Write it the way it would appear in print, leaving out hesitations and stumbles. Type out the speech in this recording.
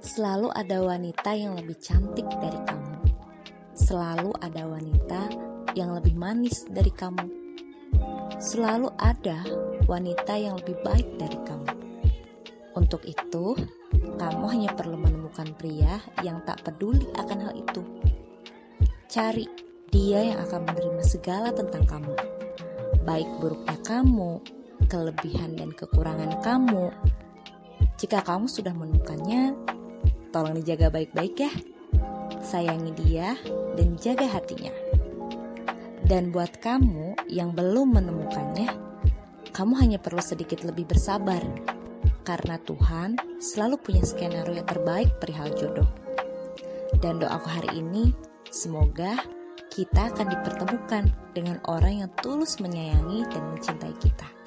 Selalu ada wanita yang lebih cantik dari kamu. Selalu ada wanita yang lebih manis dari kamu. Selalu ada wanita yang lebih baik dari kamu. Untuk itu, kamu hanya perlu menemukan pria yang tak peduli akan hal itu. Cari dia yang akan menerima segala tentang kamu, baik buruknya kamu, kelebihan dan kekurangan kamu. Jika kamu sudah menemukannya, tolong dijaga baik-baik ya. Sayangi dia dan jaga hatinya. Dan buat kamu yang belum menemukannya, kamu hanya perlu sedikit lebih bersabar, karena Tuhan selalu punya skenario yang terbaik perihal jodoh. Dan doaku hari ini, semoga kita akan dipertemukan dengan orang yang tulus menyayangi dan mencintai kita.